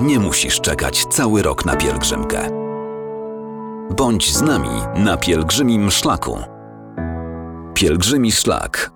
Nie musisz czekać cały rok na pielgrzymkę. Bądź z nami na pielgrzymim szlaku. Pielgrzymi Szlak.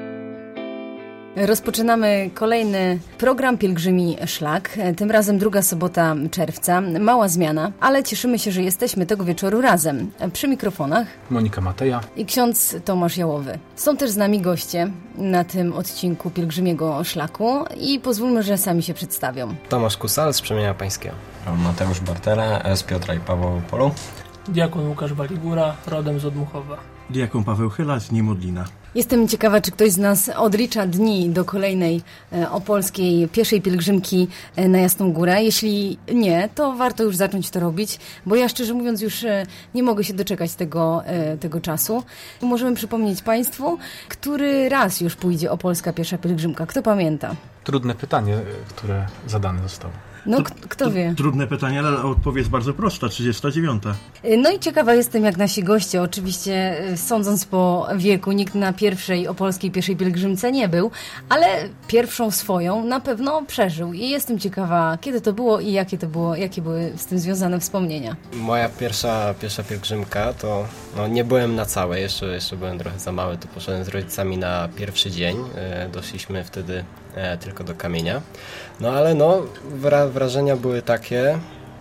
Rozpoczynamy kolejny program Pielgrzymi Szlak. Tym razem 2 sobota czerwca. Mała zmiana, ale cieszymy się, że jesteśmy tego wieczoru razem. Przy mikrofonach Monika Mateja i ksiądz Tomasz Jałowy. Są też z nami goście na tym odcinku Pielgrzymiego Szlaku i pozwólmy, że sami się przedstawią. Tomasz Kusal z Przemienia Pańskiego. Mateusz Bartela z Piotra i Pawłopolu. Diakon Łukasz Waligura, rodem z Odmuchowa. Diakon Paweł Chyla z Niemodlina. Jestem ciekawa, czy ktoś z nas odlicza dni do kolejnej opolskiej pieszej pielgrzymki na Jasną Górę. Jeśli nie, to warto już zacząć to robić, bo ja szczerze mówiąc już nie mogę się doczekać tego czasu. Możemy przypomnieć Państwu, który raz już pójdzie opolska piesza pielgrzymka. Kto pamięta? Trudne pytanie, które zadane zostało. No, kto wie? Trudne pytanie, ale odpowiedź jest bardzo prosta, 39. No i ciekawa jestem, jak nasi goście. Oczywiście, sądząc po wieku, nikt na pierwszej opolskiej pieszej pielgrzymce nie był, ale pierwszą swoją na pewno przeżył. I jestem ciekawa, kiedy to było i jakie były z tym związane wspomnienia. Moja pierwsza pielgrzymka to nie byłem na całej, jeszcze byłem trochę za mały, to poszedłem z rodzicami na pierwszy dzień. Doszliśmy wtedy tylko do Kamienia. No ale wrażenia były takie.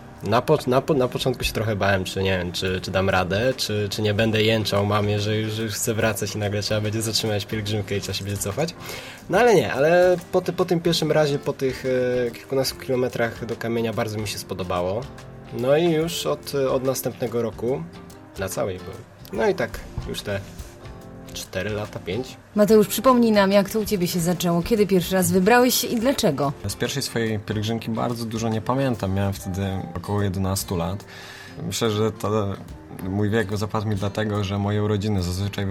Na początku się trochę bałem, czy nie wiem, czy dam radę, czy nie będę jęczał mamie, że już chcę wracać i nagle trzeba będzie zatrzymać pielgrzymkę i trzeba się będzie cofać. No ale nie, ale po tym pierwszym razie, po tych kilkunastu kilometrach do Kamienia bardzo mi się spodobało. No i już od następnego roku na całej byłem. No i tak już te 4 lata, 5. Mateusz, przypomnij nam, jak to u Ciebie się zaczęło. Kiedy pierwszy raz wybrałeś się i dlaczego? Z pierwszej swojej pielgrzymki bardzo dużo nie pamiętam. Miałem wtedy około 11 lat. Myślę, że mój wiek zapadł mi dlatego, że moje urodziny zazwyczaj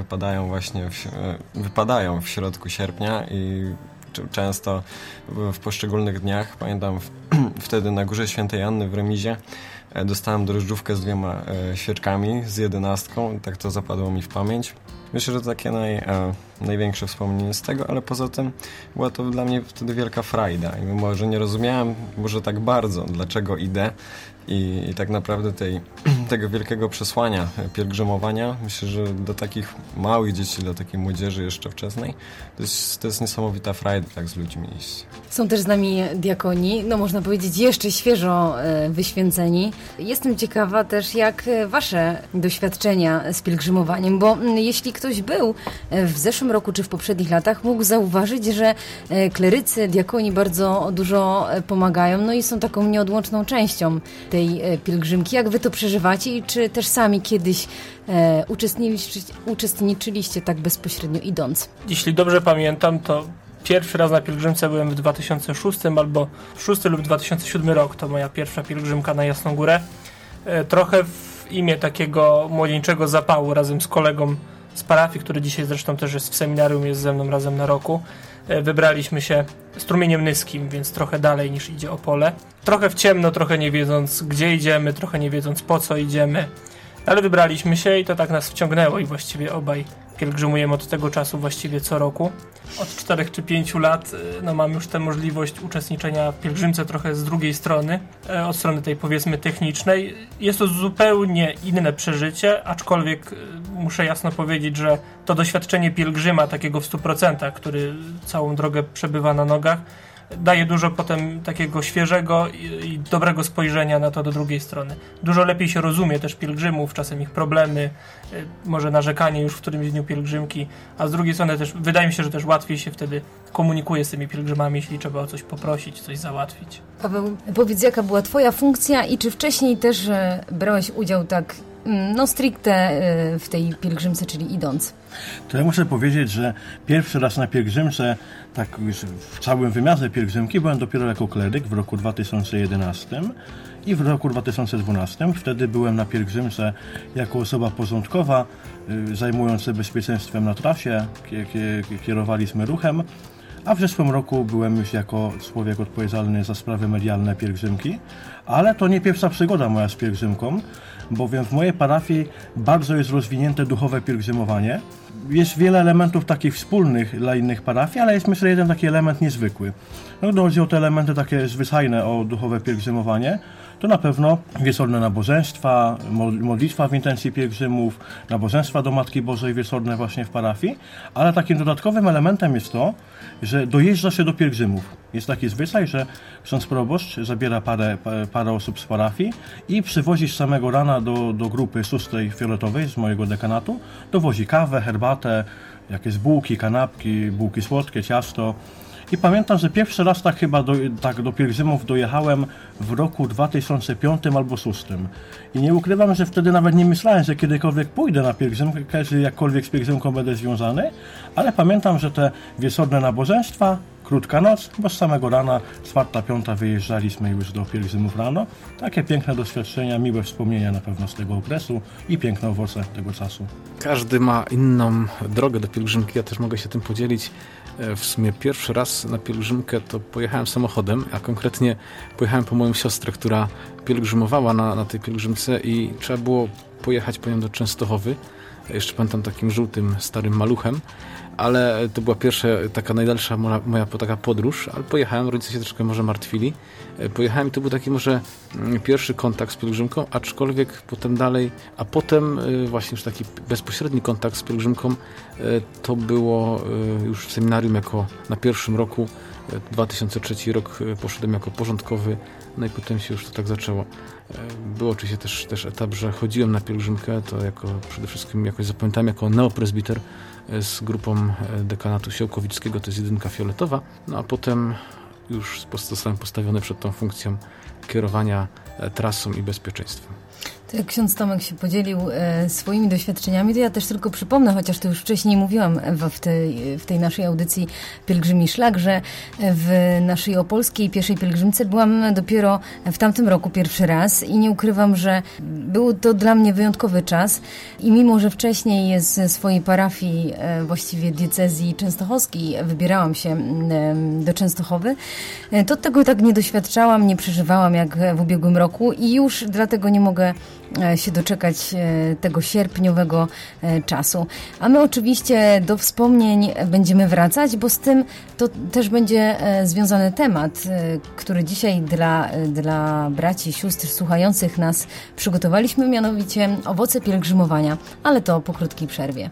wypadają w środku sierpnia i często w poszczególnych dniach. Pamiętam wtedy na Górze Świętej Anny w Remizie dostałem drożdżówkę z 2 świeczkami, z 11. Tak to zapadło mi w pamięć. Myślę, że to takie największe wspomnienie z tego, ale poza tym była to dla mnie wtedy wielka frajda. I mimo, że nie rozumiałem może tak bardzo, dlaczego idę i tak naprawdę tego wielkiego przesłania pielgrzymowania, myślę, że do takich małych dzieci, do takiej młodzieży jeszcze wczesnej, to jest niesamowita frajda tak z ludźmi iść. Są też z nami diakoni, można powiedzieć jeszcze świeżo wyświęceni. Jestem ciekawa też, jak wasze doświadczenia z pielgrzymowaniem, bo jeśli ktoś był w zeszłym roku czy w poprzednich latach, mógł zauważyć, że klerycy, diakoni bardzo dużo pomagają, i są taką nieodłączną częścią tej pielgrzymki. Jak wy to przeżywacie i czy też sami kiedyś uczestniczyliście tak bezpośrednio idąc? Jeśli dobrze pamiętam, to pierwszy raz na pielgrzymce byłem w 2006 albo 6 lub 2007 rok. To moja pierwsza pielgrzymka na Jasną Górę. Trochę w imię takiego młodzieńczego zapału razem z kolegą z parafii, który dzisiaj zresztą też jest w seminarium, jest ze mną razem na roku. Wybraliśmy się strumieniem nyskim, więc trochę dalej niż idzie Opole. Trochę w ciemno, trochę nie wiedząc gdzie idziemy, trochę nie wiedząc po co idziemy. Ale wybraliśmy się i to tak nas wciągnęło i właściwie obaj pielgrzymujemy od tego czasu właściwie co roku. Od 4 czy 5 lat mam już tę możliwość uczestniczenia w pielgrzymce trochę z drugiej strony, od strony tej powiedzmy technicznej. Jest to zupełnie inne przeżycie, aczkolwiek muszę jasno powiedzieć, że to doświadczenie pielgrzyma takiego w 100%, który całą drogę przebywa na nogach, daje dużo potem takiego świeżego i dobrego spojrzenia na to do drugiej strony. Dużo lepiej się rozumie też pielgrzymów, czasem ich problemy, może narzekanie już w którymś dniu pielgrzymki, a z drugiej strony też wydaje mi się, że też łatwiej się wtedy komunikuje z tymi pielgrzymami, jeśli trzeba o coś poprosić, coś załatwić. Paweł, powiedz, jaka była twoja funkcja i czy wcześniej też brałeś udział tak stricte w tej pielgrzymce, czyli idąc? To ja muszę powiedzieć, że pierwszy raz na pielgrzymce, tak już w całym wymiarze pielgrzymki, byłem dopiero jako kleryk w roku 2011 i w roku 2012. Wtedy byłem na pielgrzymce jako osoba porządkowa, zajmując się bezpieczeństwem na trasie, kierowaliśmy ruchem. a w zeszłym roku byłem już jako człowiek odpowiedzialny za sprawy medialne pielgrzymki, ale to nie pierwsza przygoda moja z pielgrzymką, bowiem w mojej parafii bardzo jest rozwinięte duchowe pielgrzymowanie. Jest wiele elementów takich wspólnych dla innych parafii, ale jest myślę jeden taki element niezwykły. No, chodzi o te elementy takie zwyczajne, o duchowe pielgrzymowanie. To na pewno wieczorne nabożeństwa, modlitwa w intencji pielgrzymów, nabożeństwa do Matki Bożej wieczorne właśnie w parafii, ale takim dodatkowym elementem jest to, że dojeżdża się do pielgrzymów. Jest taki zwyczaj, że ksiądz proboszcz zabiera parę osób z parafii i przywozi z samego rana do grupy 6 fioletowej z mojego dekanatu, dowozi kawę, herbatę, jakieś bułki, kanapki, bułki słodkie, ciasto. I pamiętam, że pierwszy raz tak chyba do pielgrzymów dojechałem w roku 2005 albo 2006. I nie ukrywam, że wtedy nawet nie myślałem, że kiedykolwiek pójdę na pielgrzymkę, że jakkolwiek z pielgrzymką będę związany, ale pamiętam, że te wieczorne nabożeństwa, krótka noc, bo z samego rana, 4, 5 wyjeżdżaliśmy już do pielgrzymów rano. Takie piękne doświadczenia, miłe wspomnienia na pewno z tego okresu i piękne owoce tego czasu. Każdy ma inną drogę do pielgrzymki, ja też mogę się tym podzielić. W sumie pierwszy raz na pielgrzymkę to pojechałem samochodem, a konkretnie pojechałem po moją siostrę, która pielgrzymowała na tej pielgrzymce i trzeba było pojechać po nią do Częstochowy. Jeszcze pamiętam takim żółtym, starym maluchem, ale to była pierwsza, taka najdalsza moja taka podróż, ale pojechałem, rodzice się troszkę może martwili. Pojechałem i to był taki może pierwszy kontakt z pielgrzymką, aczkolwiek potem dalej, a potem właśnie już taki bezpośredni kontakt z pielgrzymką to było już w seminarium jako na pierwszym roku, 2003 rok poszedłem jako porządkowy, no i potem się już to tak zaczęło. Był oczywiście też etap, że chodziłem na pielgrzymkę, to przede wszystkim jakoś zapamiętałem jako neopresbiter z grupą dekanatu Siołkowickiego, to jest 1 fioletowa, no a potem już zostałem postawiony przed tą funkcją kierowania trasą i bezpieczeństwem. To jak ksiądz Tomek się podzielił swoimi doświadczeniami, to ja też tylko przypomnę, chociaż to już wcześniej mówiłam w tej naszej audycji Pielgrzymi Szlak, że w naszej opolskiej pierwszej pielgrzymce byłam dopiero w tamtym roku pierwszy raz i nie ukrywam, że był to dla mnie wyjątkowy czas i mimo, że wcześniej ze swojej parafii, właściwie diecezji częstochowskiej, wybierałam się do Częstochowy, to tego tak nie doświadczałam, nie przeżywałam jak w ubiegłym roku i już dlatego nie mogę się doczekać tego sierpniowego czasu. A my oczywiście do wspomnień będziemy wracać, bo z tym to też będzie związany temat, który dzisiaj dla braci i sióstr słuchających nas przygotowaliśmy, mianowicie owoce pielgrzymowania, ale to po krótkiej przerwie.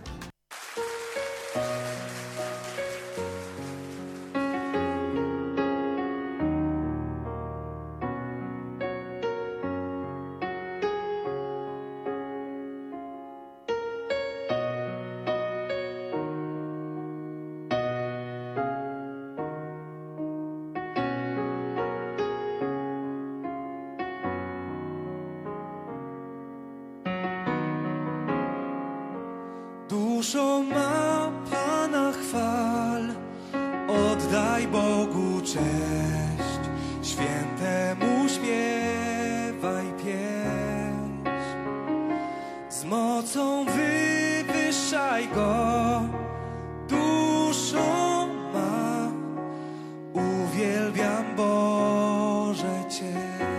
Duszą ma Pana chwal, oddaj Bogu cześć, świętemu śpiewaj pieśń. Z mocą wywyższaj Go, duszą ma, uwielbiam Boże Cię.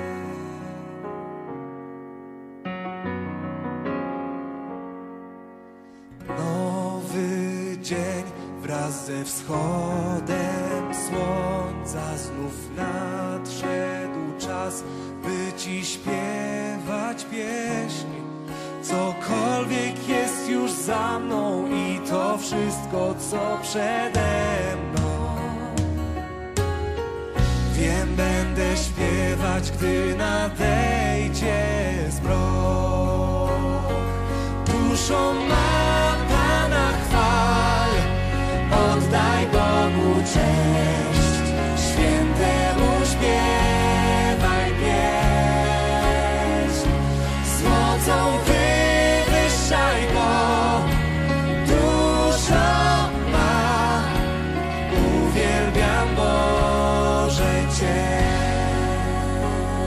Dzień wraz ze wschodem słońca znów nadszedł czas, by Ci śpiewać pieśń. Cokolwiek jest już za mną i to wszystko, co przede mną. Wiem, będę śpiewać, gdy nadejdzie zmrok. Duszą ma Pana chwal, oddaj Bogu cześć, świętemu śpiewaj pieśń. Z mocą wywyższaj Go, duszą ma, uwielbiam Boże Cię.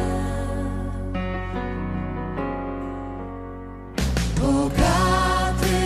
Bogaty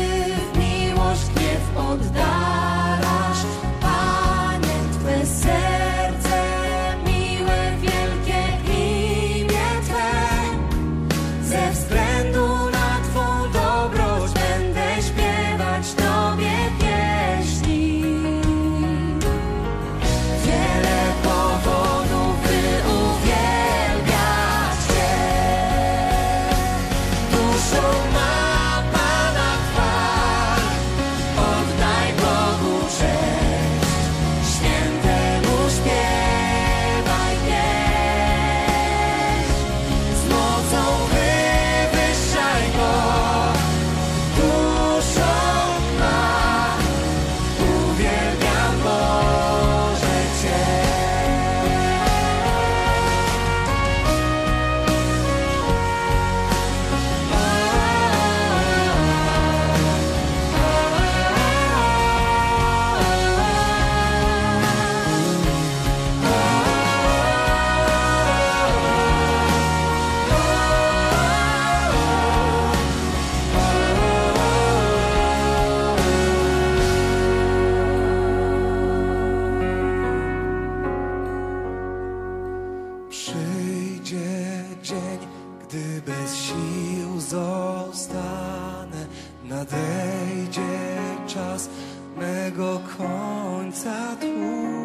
dzień, gdy bez sił zostanę, nadejdzie czas mego końca tu.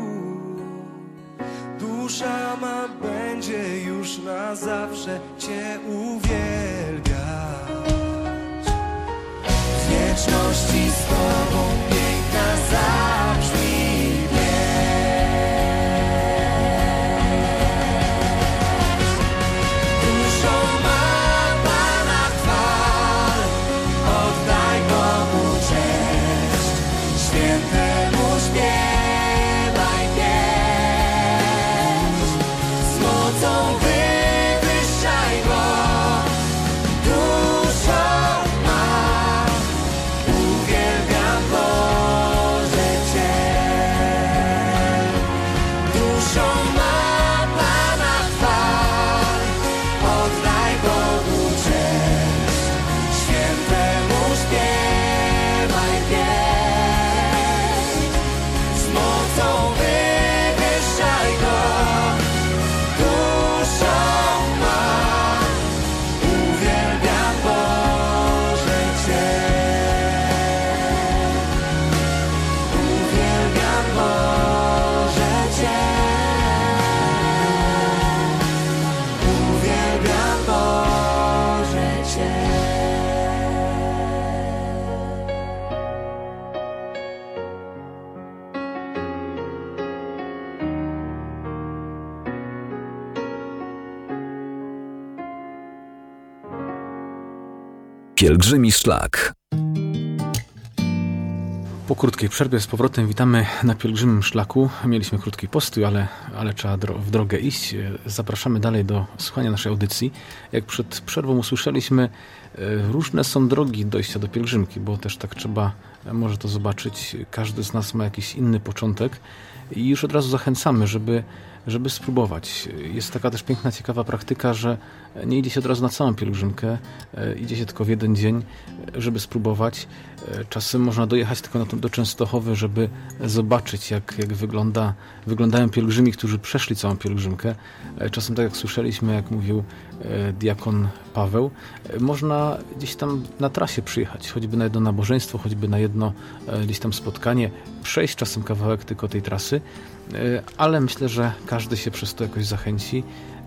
Dusza ma będzie już na zawsze Cię uwielbiać. W wieczności z Tobą piękna zabrzmi pieśń. Duszą ma Pana chwal, oddaj Bogu cześć, świętemu śpiewaj pieśń. Z mocą wywyższaj Go, duszą ma. Uwielbiam Boże Cię. Duszą ma Pana chwal, oddaj Bogu cześć, świętemu śpiewaj pieśń. Z mocą wywyższaj Go, duszą ma. Uwielbiam Boże Cię. Uwielbiam Boże Cię. Uwielbiam Boże Cię. Pielgrzymi szlak. Po krótkiej przerwie z powrotem witamy na pielgrzymim szlaku. Mieliśmy krótki postój, ale trzeba w drogę iść. Zapraszamy dalej do słuchania naszej audycji. Jak przed przerwą usłyszeliśmy, różne są drogi dojścia do pielgrzymki, bo też tak trzeba może to zobaczyć. Każdy z nas ma jakiś inny początek i już od razu zachęcamy, żeby spróbować. Jest taka też piękna, ciekawa praktyka, że nie idzie się od razu na całą pielgrzymkę, idzie się tylko w jeden dzień, żeby spróbować. Czasem można dojechać tylko do Częstochowy, żeby zobaczyć, jak wyglądają pielgrzymi, którzy przeszli całą pielgrzymkę. Czasem, tak jak słyszeliśmy, jak mówił diakon Paweł, można gdzieś tam na trasie przyjechać, choćby na jedno nabożeństwo, choćby na jedno gdzieś tam spotkanie, przejść czasem kawałek tylko tej trasy, ale myślę, że każdy się przez to jakoś zachęci.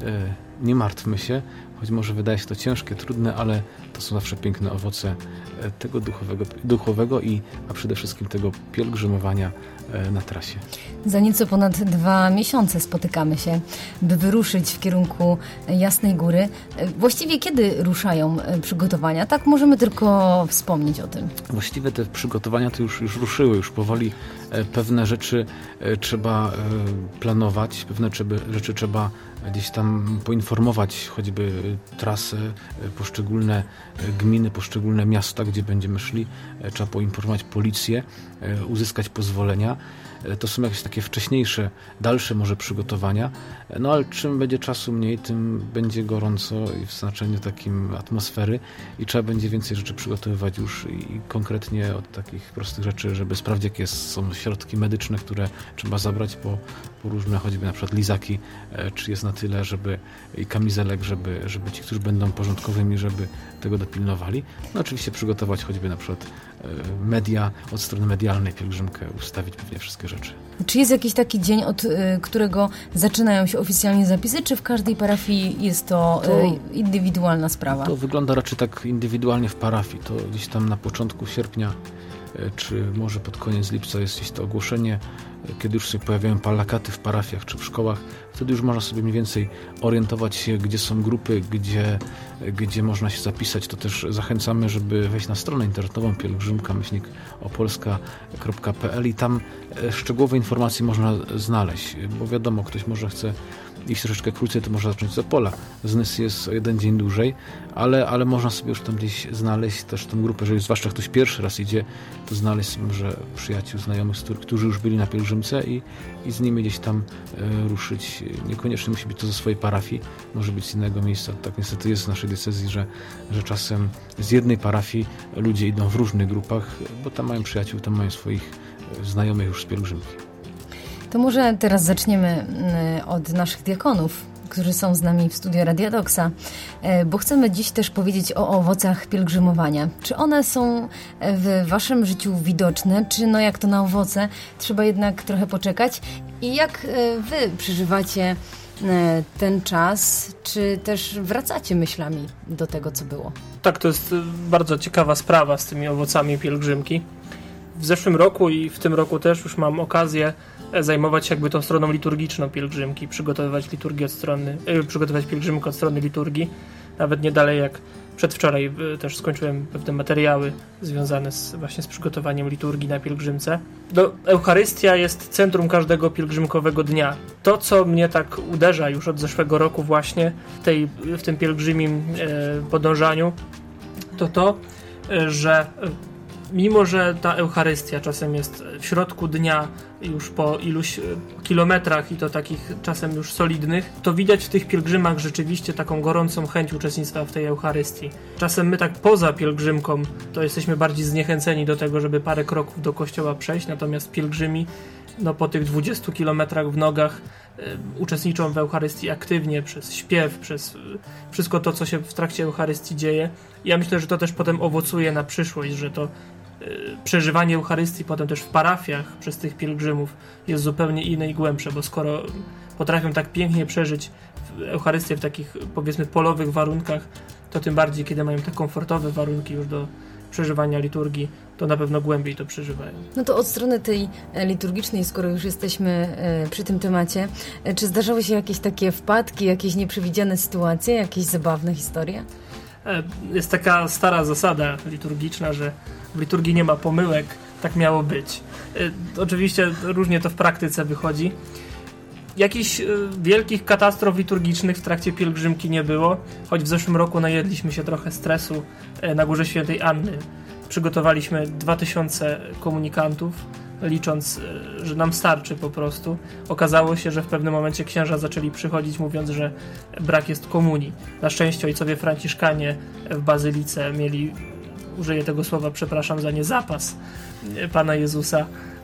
Nie martwmy się, choć może wydaje się to ciężkie, trudne, ale to są zawsze piękne owoce tego duchowego a przede wszystkim tego pielgrzymowania na trasie. Za nieco ponad 2 miesiące spotykamy się, by wyruszyć w kierunku Jasnej Góry. Właściwie kiedy ruszają przygotowania? Tak możemy tylko wspomnieć o tym. Właściwie te przygotowania to już ruszyły, już powoli pewne rzeczy trzeba planować, pewne rzeczy trzeba gdzieś tam poinformować, choćby trasy, poszczególne gminy, poszczególne miasta, gdzie będziemy szli. Trzeba poinformować policję, uzyskać pozwolenia. To są jakieś takie wcześniejsze, dalsze może przygotowania. No ale czym będzie czasu mniej, tym będzie gorąco i w znaczeniu takim atmosfery i trzeba będzie więcej rzeczy przygotowywać już i konkretnie od takich prostych rzeczy, żeby sprawdzić, jakie są środki medyczne, które trzeba zabrać po różne, choćby na przykład lizaki, czy jest na tyle, i kamizelek, żeby ci, którzy będą porządkowymi, żeby tego dopilnowali. No oczywiście przygotować choćby na przykład media, od strony medialnej pielgrzymkę, ustawić pewnie wszystkie rzeczy. Czy jest jakiś taki dzień, od którego zaczynają się oficjalnie zapisy, czy w każdej parafii jest to indywidualna sprawa? To wygląda raczej tak indywidualnie w parafii. To gdzieś tam na początku sierpnia, czy może pod koniec lipca jest gdzieś to ogłoszenie, kiedy już się pojawiają plakaty w parafiach czy w szkołach. Wtedy już można sobie mniej więcej orientować się, gdzie są grupy, gdzie można się zapisać. To też zachęcamy, żeby wejść na stronę internetową pielgrzymka-opolska.pl i tam szczegółowe informacje można znaleźć, bo wiadomo, ktoś może chce iść troszeczkę krócej, to można zacząć z Opola. Z Nysy jest o 1 dzień dłużej, ale można sobie już tam gdzieś znaleźć też tę grupę, jeżeli zwłaszcza ktoś pierwszy raz idzie, to znaleźć może przyjaciół, znajomych, którzy już byli na pielgrzymce i z nimi gdzieś tam ruszyć. Niekoniecznie musi być to ze swojej parafii, może być z innego miejsca. Tak niestety jest w naszej diecezji, że czasem z jednej parafii ludzie idą w różnych grupach, bo tam mają przyjaciół, tam mają swoich znajomych już z pielgrzymki. To może teraz zaczniemy od naszych diakonów. którzy są z nami w studiu Radia Doksa, bo chcemy dziś też powiedzieć o owocach pielgrzymowania. Czy one są w waszym życiu widoczne, czy no jak to na owoce, trzeba jednak trochę poczekać? I jak wy przeżywacie ten czas, czy też wracacie myślami do tego, co było? Tak, to jest bardzo ciekawa sprawa z tymi owocami pielgrzymki. W zeszłym roku i w tym roku też już mam okazję zajmować się jakby tą stroną liturgiczną pielgrzymki, przygotowywać pielgrzymkę od strony liturgii. Nawet nie dalej jak przedwczoraj też skończyłem pewne materiały związane właśnie z przygotowaniem liturgii na pielgrzymce. Eucharystia jest centrum każdego pielgrzymkowego dnia. To, co mnie tak uderza już od zeszłego roku właśnie w tym pielgrzymim podążaniu, to, że mimo że ta Eucharystia czasem jest w środku dnia już po iluś kilometrach i to takich czasem już solidnych, to widać w tych pielgrzymach rzeczywiście taką gorącą chęć uczestnictwa w tej Eucharystii. Czasem my tak poza pielgrzymką to jesteśmy bardziej zniechęceni do tego, żeby parę kroków do kościoła przejść, natomiast pielgrzymi po tych 20 kilometrach w nogach uczestniczą w Eucharystii aktywnie, przez śpiew, przez wszystko to, co się w trakcie Eucharystii dzieje. Ja myślę, że to też potem owocuje na przyszłość, że to przeżywanie Eucharystii potem też w parafiach przez tych pielgrzymów jest zupełnie inne i głębsze, bo skoro potrafią tak pięknie przeżyć Eucharystię w takich, powiedzmy, polowych warunkach, to tym bardziej, kiedy mają te komfortowe warunki już do przeżywania liturgii, to na pewno głębiej to przeżywają. No to od strony tej liturgicznej, skoro już jesteśmy przy tym temacie, czy zdarzały się jakieś takie wpadki, jakieś nieprzewidziane sytuacje, jakieś zabawne historie? Jest taka stara zasada liturgiczna, że w liturgii nie ma pomyłek, tak miało być. Oczywiście różnie to w praktyce wychodzi. Jakichś wielkich katastrof liturgicznych w trakcie pielgrzymki nie było, choć w zeszłym roku najedliśmy się trochę stresu na Górze Świętej Anny. Przygotowaliśmy 2000 komunikantów, licząc, że nam starczy po prostu. Okazało się, że w pewnym momencie księża zaczęli przychodzić, mówiąc, że brak jest komunii. Na szczęście ojcowie franciszkanie w bazylice mieli, użyję tego słowa, przepraszam za nie, zapas Pana Jezusa.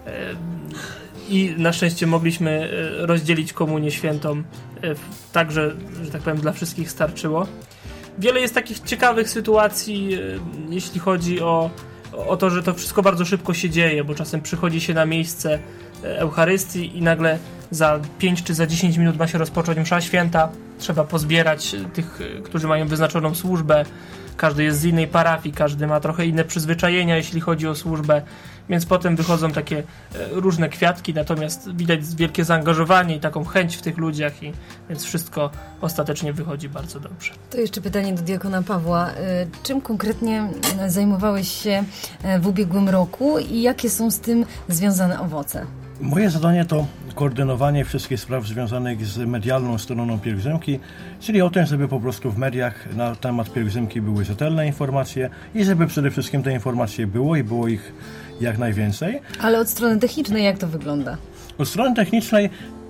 I na szczęście mogliśmy rozdzielić komunię świętą tak, że tak powiem, dla wszystkich starczyło. Wiele jest takich ciekawych sytuacji, jeśli chodzi o to, że to wszystko bardzo szybko się dzieje, bo czasem przychodzi się na miejsce Eucharystii i nagle za 5 czy za 10 minut ma się rozpocząć msza święta. Trzeba pozbierać tych, którzy mają wyznaczoną służbę. Każdy jest z innej parafii, każdy ma trochę inne przyzwyczajenia, jeśli chodzi o służbę, więc potem wychodzą takie różne kwiatki, natomiast widać wielkie zaangażowanie i taką chęć w tych ludziach, więc wszystko ostatecznie wychodzi bardzo dobrze. To jeszcze pytanie do diakona Pawła. Czym konkretnie zajmowałeś się w ubiegłym roku i jakie są z tym związane owoce? Moje zadanie to koordynowanie wszystkich spraw związanych z medialną stroną pielgrzymki, czyli o tym, żeby po prostu w mediach na temat pielgrzymki były rzetelne informacje i żeby przede wszystkim te informacje było i było ich jak najwięcej. Ale od strony technicznej jak to wygląda? Od strony technicznej,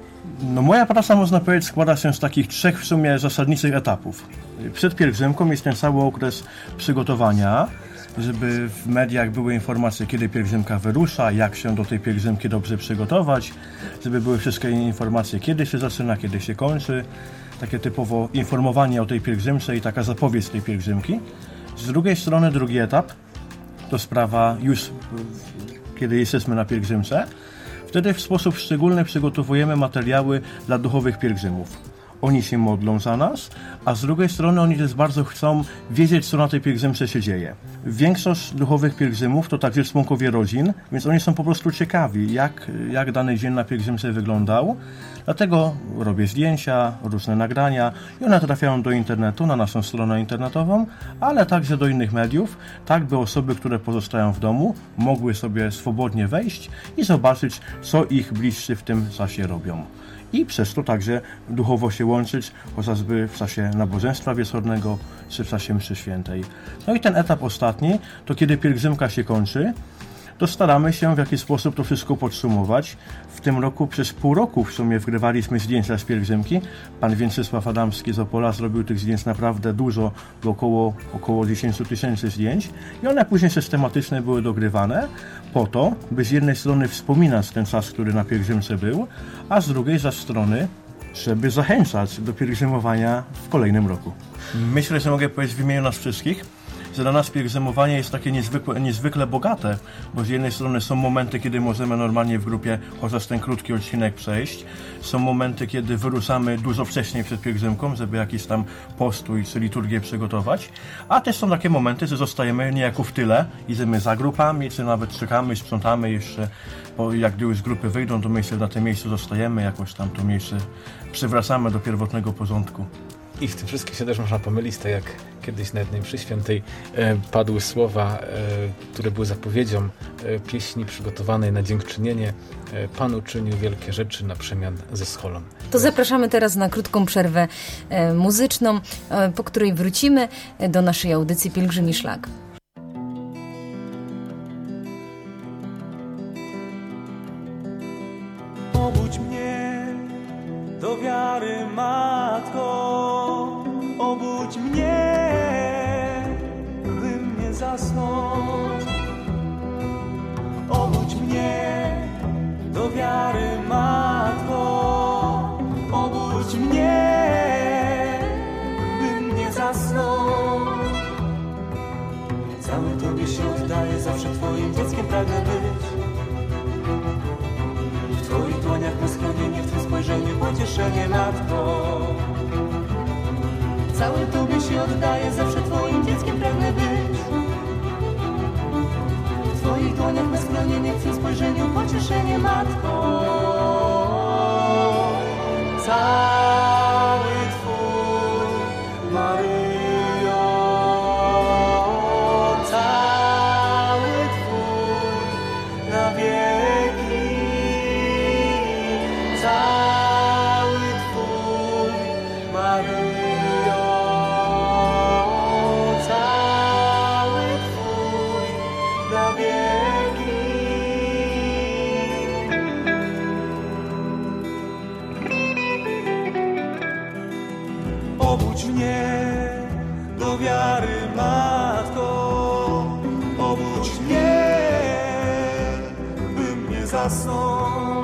moja praca, można powiedzieć, składa się z takich 3 w sumie zasadniczych etapów. Przed pielgrzymką jest ten cały okres przygotowania, żeby w mediach były informacje, kiedy pielgrzymka wyrusza, jak się do tej pielgrzymki dobrze przygotować, żeby były wszystkie informacje, kiedy się zaczyna, kiedy się kończy. Takie typowo informowanie o tej pielgrzymce i taka zapowiedź tej pielgrzymki. Z drugiej strony drugi etap to sprawa już, kiedy jesteśmy na pielgrzymce. Wtedy w sposób szczególny przygotowujemy materiały dla duchowych pielgrzymów. Oni się modlą za nas, a z drugiej strony oni też bardzo chcą wiedzieć, co na tej pielgrzymce się dzieje. Większość duchowych pielgrzymów to także członkowie rodzin, więc oni są po prostu ciekawi, jak dany dzień na pielgrzymce wyglądał. Dlatego robię zdjęcia, różne nagrania i one trafiają do internetu, na naszą stronę internetową, ale także do innych mediów, tak by osoby, które pozostają w domu, mogły sobie swobodnie wejść i zobaczyć, co ich bliscy w tym czasie robią. I przez to także duchowo się łączyć, chociażby w czasie nabożeństwa wieczornego czy w czasie mszy świętej. No i ten etap ostatni, to kiedy pielgrzymka się kończy, to staramy się w jakiś sposób to wszystko podsumować. W tym roku przez pół roku w sumie wgrywaliśmy zdjęcia z pielgrzymki. Pan Więcysław Adamski z Opola zrobił tych zdjęć naprawdę dużo, około 10 000 zdjęć i one później systematycznie były dogrywane po to, by z jednej strony wspominać ten czas, który na pielgrzymce był, a z drugiej zaś strony żeby zachęcać do pielgrzymowania w kolejnym roku. Myślę, że mogę powiedzieć w imieniu nas wszystkich, że dla nas pielgrzymowanie jest takie niezwykle bogate, bo z jednej strony są momenty, kiedy możemy normalnie w grupie chociaż ten krótki odcinek przejść. Są momenty, kiedy wyruszamy dużo wcześniej przed pielgrzymką, żeby jakiś tam postój czy liturgię przygotować. A też są takie momenty, że zostajemy niejako w tyle, idziemy za grupami, czy nawet czekamy, sprzątamy jeszcze, bo jak już z grupy wyjdą, to my jeszcze na tym miejscu zostajemy, jakoś tam to miejsce przywracamy do pierwotnego porządku. I w tym wszystkim się też można pomylić, tak jak kiedyś na jednej mszy świętej padły słowa, które były zapowiedzią pieśni przygotowanej na dziękczynienie. Pan uczynił wielkie rzeczy na przemian ze scholą. To zapraszamy teraz na krótką przerwę muzyczną, po której wrócimy do naszej audycji Pielgrzymi Szlak. Obudź mnie do wiary, Matko, obudź mnie, bym nie zasnął. Obudź mnie do wiary, Matko, obudź mnie, bym nie zasnął. Cały Tobie się oddaję, zawsze Twoim dzieckiem pragnę być. W Twoich dłoniach me schronienie, w Twym spojrzeniu pocieszenie, Matko. Cały Tobie się oddaję, zawsze Twoim dzieckiem pragnę być. W Twoich dłoniach me schronienie, w Twym spojrzeniu pocieszenie, Matko. Cały Twój, Maryjo, cały Twój na wieki. Cały Twój, Maryjo, cały Twój na wieki. Obudź mnie do wiary, Matko, obudź mnie, bym nie zasnął.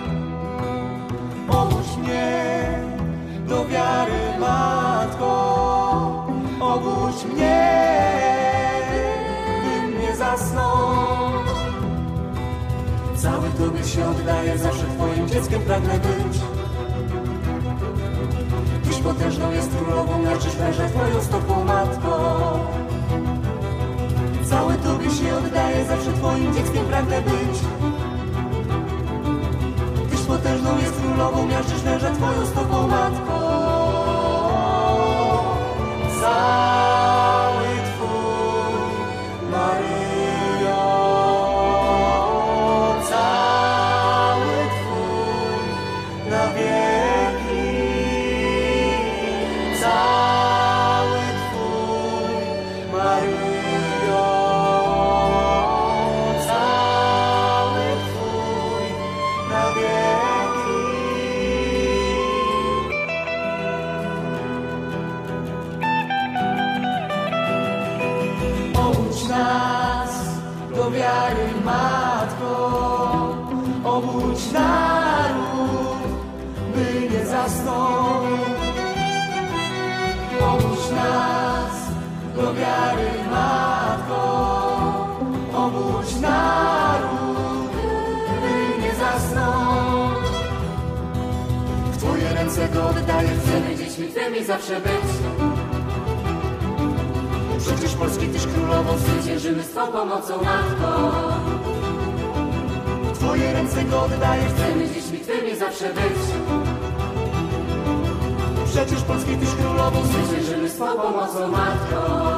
Obudź mnie do wiary, Matko, obudź mnie, bym nie zasnął. Cały Tobie się oddaję, zawsze Twoim dzieckiem pragnę być. Tyś potężną jest królową, miażdżysz węża Twoją stopą, Matko. Cały Tobie się oddaję, zawsze Twoim dzieckiem pragnę być. Potężną jest królową, miażdżysz węża Twoją stopą, Matko. Cały Twój, Maryjo, cały Twój na wieki. Cały Twój, Maryjo, cały Twój na wieki. Obudź nas do wiary, Matko, obudź naród, by nie zasnął. Obudź nas do wiary, Matko, obudź naród, by nie zasnął. W Twoje ręce go oddaję, chcemy dziećmi Twymi zawsze być. Przecież Polski Tyś królową, zwyciężymy z Twą pomocą, Matko. W Twoje ręce go oddaję, chcemy dziećmi Twymi zawsze być. Przecież Polski Tyś królową, zwyciężymy z Twą pomocą, Matko.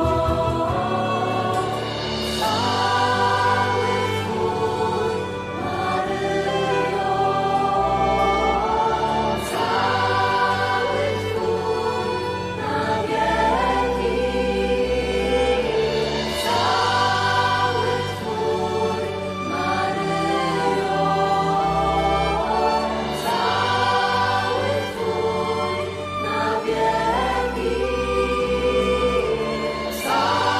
Cały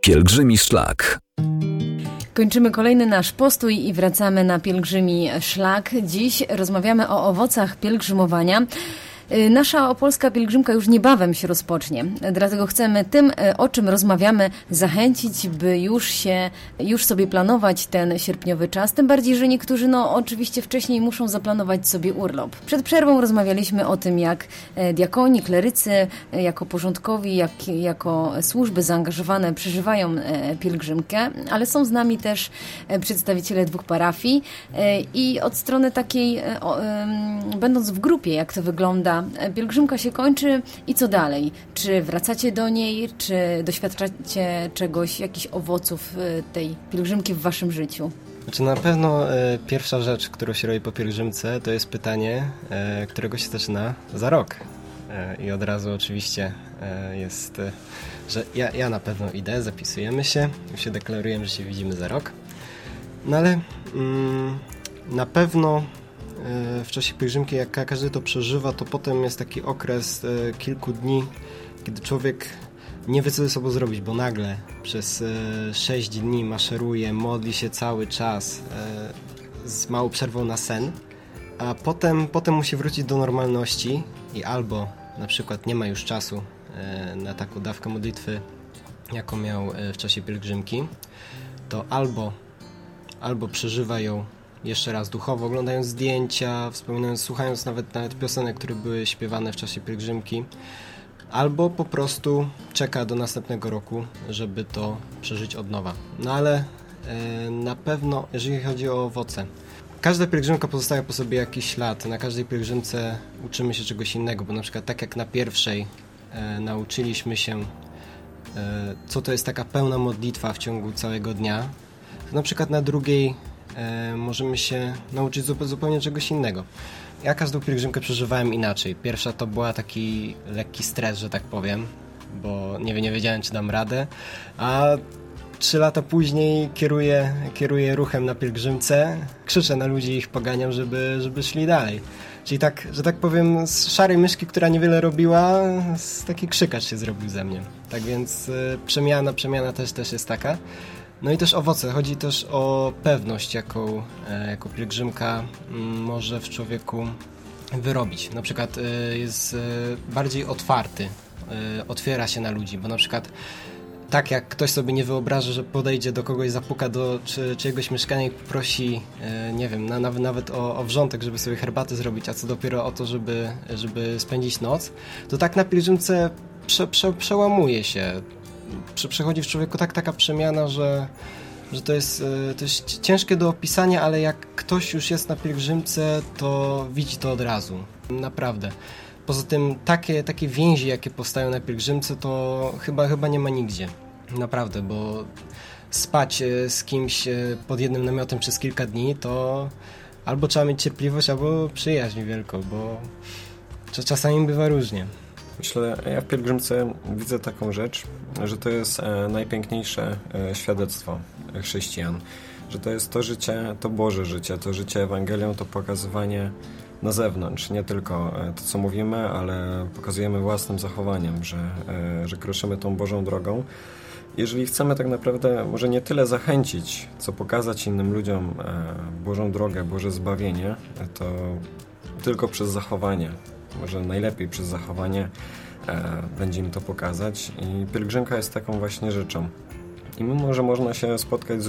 Pielgrzymi Szlak. Kończymy kolejny nasz postój i wracamy na Pielgrzymi Szlak. Dziś rozmawiamy o owocach pielgrzymowania. Nasza opolska pielgrzymka już niebawem się rozpocznie, dlatego chcemy tym, o czym rozmawiamy, zachęcić, by już sobie planować ten sierpniowy czas, tym bardziej, że niektórzy oczywiście wcześniej muszą zaplanować sobie urlop. Przed przerwą rozmawialiśmy o tym, jak diakoni, klerycy, jako porządkowi, jako służby zaangażowane przeżywają pielgrzymkę, ale są z nami też przedstawiciele 2 parafii i od strony takiej, będąc w grupie, jak to wygląda, pielgrzymka się kończy i co dalej? Czy wracacie do niej, czy doświadczacie czegoś, jakichś owoców tej pielgrzymki w waszym życiu? Znaczy na pewno pierwsza rzecz, którą się robi po pielgrzymce, to jest pytanie, którego się zaczyna za rok. I od razu oczywiście jest, że ja na pewno idę, zapisujemy się, już się deklarujemy, że się widzimy za rok. No ale na pewno w czasie pielgrzymki, jak każdy to przeżywa, to potem jest taki okres kilku dni, kiedy człowiek nie wie, co ze sobą zrobić, bo nagle przez 6 dni maszeruje, modli się cały czas z małą przerwą na sen, a potem musi wrócić do normalności i albo na przykład nie ma już czasu na taką dawkę modlitwy, jaką miał w czasie pielgrzymki, to albo przeżywa ją jeszcze raz duchowo, oglądając zdjęcia, wspominając, słuchając nawet piosenek, które były śpiewane w czasie pielgrzymki, albo po prostu czeka do następnego roku, żeby to przeżyć od nowa. No ale na pewno, jeżeli chodzi o owoce, każda pielgrzymka pozostawia po sobie jakiś ślad. Na każdej pielgrzymce uczymy się czegoś innego, bo na przykład tak jak na pierwszej nauczyliśmy się, co to jest taka pełna modlitwa w ciągu całego dnia, to na przykład na drugiej możemy się nauczyć zupełnie czegoś innego. Ja każdą pielgrzymkę przeżywałem inaczej. Pierwsza to była taki lekki stres, że tak powiem, bo nie wiedziałem, czy dam radę, a 3 lata później kieruję ruchem na pielgrzymce, krzyczę na ludzi i ich poganiam, żeby szli dalej. Czyli tak, że tak powiem, z szarej myszki, która niewiele robiła, taki krzykacz się zrobił ze mnie. Tak więc przemiana też jest taka. No i też owoce. Chodzi też o pewność, jaką pielgrzymka może w człowieku wyrobić. Na przykład jest bardziej otwarty, otwiera się na ludzi, bo na przykład tak jak ktoś sobie nie wyobraża, że podejdzie do kogoś, zapuka do czyjegoś mieszkania i prosi, nie wiem, nawet o wrzątek, żeby sobie herbatę zrobić, a co dopiero o to, żeby spędzić noc, to tak na pielgrzymce przełamuje się. Przechodzi w człowieku taka przemiana, że to jest ciężkie do opisania, ale jak ktoś już jest na pielgrzymce, to widzi to od razu. Naprawdę. Poza tym takie więzi, jakie powstają na pielgrzymce, to chyba nie ma nigdzie. Naprawdę, bo spać z kimś pod jednym namiotem przez kilka dni, to albo trzeba mieć cierpliwość, albo przyjaźń wielką, bo czasami bywa różnie. Myślę, ja w pielgrzymce widzę taką rzecz, że to jest najpiękniejsze świadectwo chrześcijan. Że to jest to życie, to Boże życie, to życie Ewangelią, to pokazywanie na zewnątrz. Nie tylko to, co mówimy, ale pokazujemy własnym zachowaniem, że kroczymy tą Bożą drogą. Jeżeli chcemy tak naprawdę może nie tyle zachęcić, co pokazać innym ludziom Bożą drogę, Boże zbawienie, to tylko przez zachowanie. Może najlepiej przez zachowanie będzie im to pokazać i pielgrzymka jest taką właśnie rzeczą. I mimo, że można się spotkać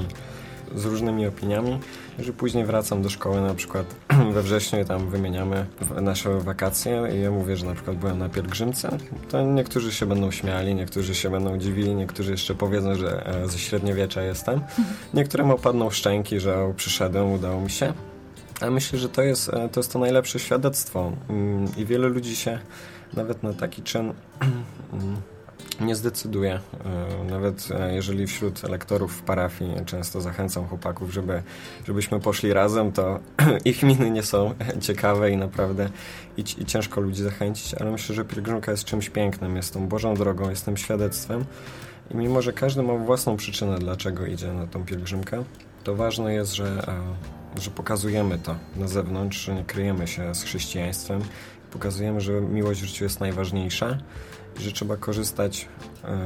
z różnymi opiniami, że później wracam do szkoły na przykład we wrześniu i tam wymieniamy nasze wakacje i ja mówię, że na przykład byłem na pielgrzymce, to niektórzy się będą śmiali, niektórzy się będą dziwili, niektórzy jeszcze powiedzą, że ze średniowiecza jestem. Niektórym opadną szczęki, że przyszedłem, udało mi się. A myślę, że to jest to najlepsze świadectwo i wiele ludzi się nawet na taki czyn nie zdecyduje. Nawet jeżeli wśród lektorów w parafii często zachęcam chłopaków, żebyśmy poszli razem, to ich miny nie są ciekawe i naprawdę i ciężko ludzi zachęcić, ale myślę, że pielgrzymka jest czymś pięknym, jest tą Bożą drogą, jest tym świadectwem i mimo, że każdy ma własną przyczynę, dlaczego idzie na tą pielgrzymkę, to ważne jest, że pokazujemy to na zewnątrz, że nie kryjemy się z chrześcijaństwem, pokazujemy, że miłość w życiu jest najważniejsza i że trzeba korzystać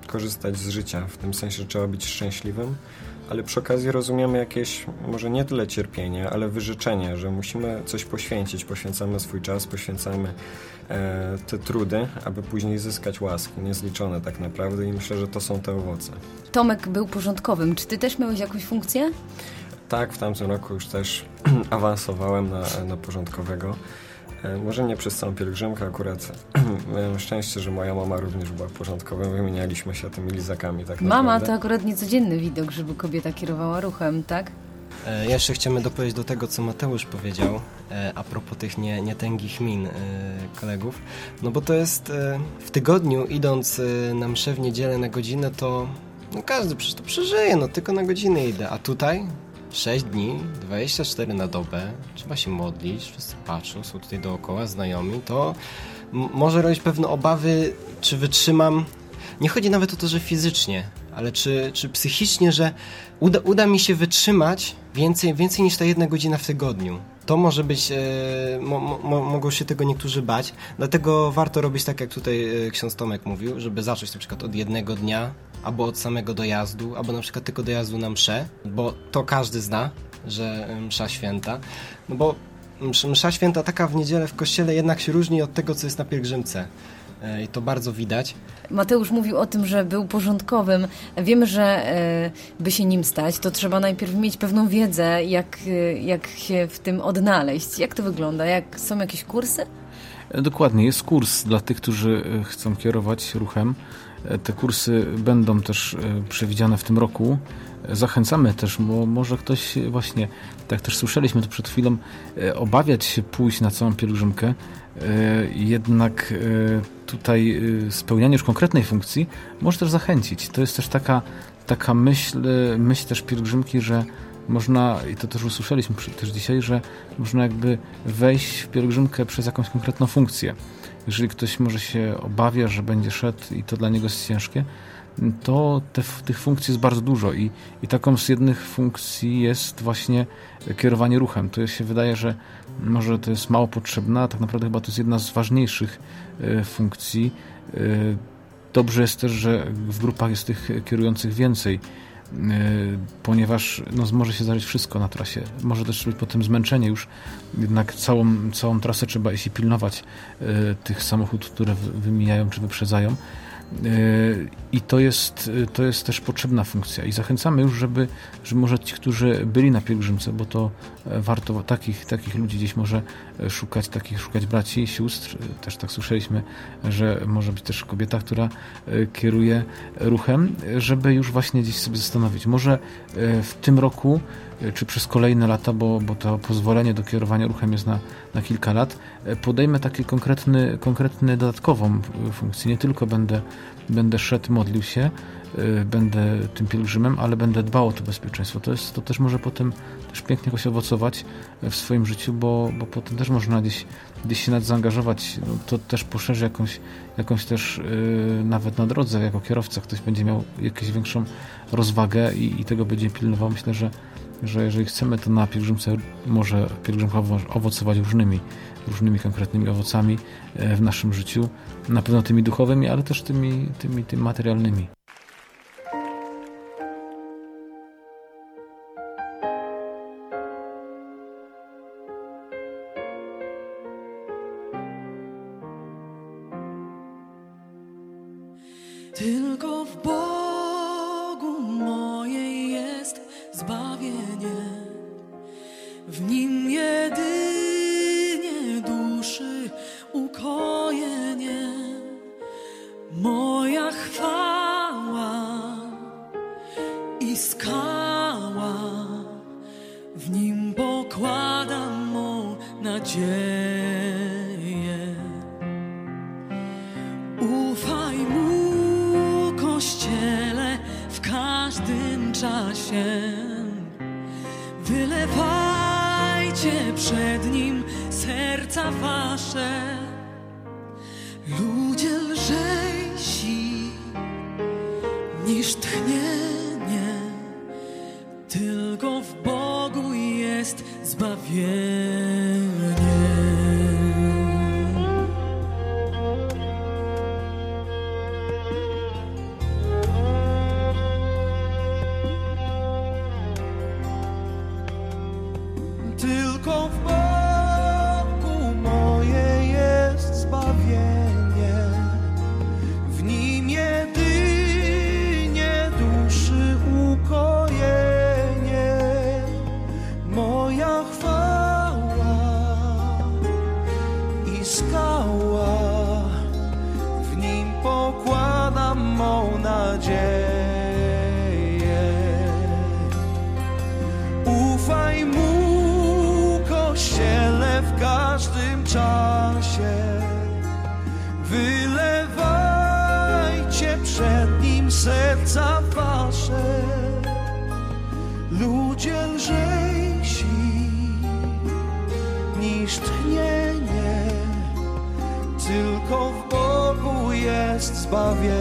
korzystać z życia, w tym sensie, że trzeba być szczęśliwym, ale przy okazji rozumiemy jakieś, może nie tyle cierpienie, ale wyrzeczenie, że musimy coś poświęcić, poświęcamy swój czas, poświęcamy te trudy, aby później zyskać łaski, niezliczone tak naprawdę i myślę, że to są te owoce. Tomek był porządkowym. Czy ty też miałeś jakąś funkcję? Tak, w tamtym roku już też awansowałem na porządkowego. Może nie przez całą pielgrzymkę, akurat miałem szczęście, że moja mama również była porządkowym, wymienialiśmy się tymi lizakami tak Mama naprawdę. to akurat niecodzienny widok, żeby kobieta kierowała ruchem, tak? Jeszcze chciałem dopowiedzieć do tego, co Mateusz powiedział a propos tych nietęgich min kolegów. No bo to jest w tygodniu, idąc na mszę w niedzielę na godzinę, to no każdy przecież to przeżyje, no tylko na godzinę idę. A tutaj 6 dni, 24 na dobę, trzeba się modlić, wszyscy patrzą, są tutaj dookoła, znajomi, to może rodzić pewne obawy, czy wytrzymam. Nie chodzi nawet o to, że fizycznie, ale czy psychicznie, że uda mi się wytrzymać więcej niż ta 1 godzina w tygodniu. To może być, mogą się tego niektórzy bać, dlatego warto robić tak, jak tutaj ksiądz Tomek mówił, żeby zacząć na przykład od 1 dnia, albo od samego dojazdu, albo na przykład tylko dojazdu na mszę, bo to każdy zna, że msza święta, no bo msza święta taka w niedzielę w kościele jednak się różni od tego, co jest na pielgrzymce. I to bardzo widać. Mateusz mówił o tym, że był porządkowym. Wiemy, że by się nim stać, to trzeba najpierw mieć pewną wiedzę, jak się w tym odnaleźć. Jak to wygląda? Są jakieś kursy? Dokładnie, jest kurs dla tych, którzy chcą kierować ruchem. Te kursy będą też przewidziane w tym roku. Zachęcamy też, bo może ktoś właśnie, tak też słyszeliśmy tu przed chwilą, obawiać się pójść na całą pielgrzymkę, jednak tutaj spełnianie już konkretnej funkcji może też zachęcić. To jest też taka myśl też pielgrzymki, że można, i to też usłyszeliśmy też dzisiaj, że można jakby wejść w pielgrzymkę przez jakąś konkretną funkcję. Jeżeli ktoś może się obawia, że będzie szedł i to dla niego jest ciężkie, to tych funkcji jest bardzo dużo i taką z jednych funkcji jest właśnie kierowanie ruchem. To się wydaje, że może to jest mało potrzebne, a tak naprawdę chyba to jest jedna z ważniejszych funkcji. Dobrze jest też, że w grupach jest tych kierujących więcej, ponieważ może się zdarzyć wszystko na trasie. Może też być potem zmęczenie już, jednak całą trasę trzeba jeśli pilnować tych samochodów, które wymijają czy wyprzedzają. I to jest też potrzebna funkcja i zachęcamy już, żeby może ci, którzy byli na pielgrzymce, bo to warto takich ludzi gdzieś może szukać braci, sióstr, też tak słyszeliśmy, że może być też kobieta, która kieruje ruchem, żeby już właśnie gdzieś sobie zastanowić, może w tym roku czy przez kolejne lata, bo to pozwolenie do kierowania ruchem jest na kilka lat, podejmę takie konkretny dodatkową funkcję. Nie tylko będę szedł, modlił się, będę tym pielgrzymem, ale będę dbał o to bezpieczeństwo. To też może potem też pięknie jakoś owocować w swoim życiu, bo potem też można gdzieś się nawet zaangażować. No, to też poszerzy jakąś też nawet na drodze, jako kierowca ktoś będzie miał jakąś większą rozwagę i tego będzie pilnował. Myślę, że jeżeli chcemy, to na pielgrzymce może pielgrzymka owocować różnymi konkretnymi owocami w naszym życiu. Na pewno tymi duchowymi, ale też tymi materialnymi. Tylko w Bogu mojej jest zbawienie, w Nim jedynie duszy ukojenie. Moja chwała i skała, w Nim pokładam mą nadzieję. Ufaj Mu, Kościele, w każdym czasie. Wylewajcie przed Nim serca wasze. Ludzie lżejsi niż tchnienie, tylko w Bogu jest zbawienie. jest zbawienie.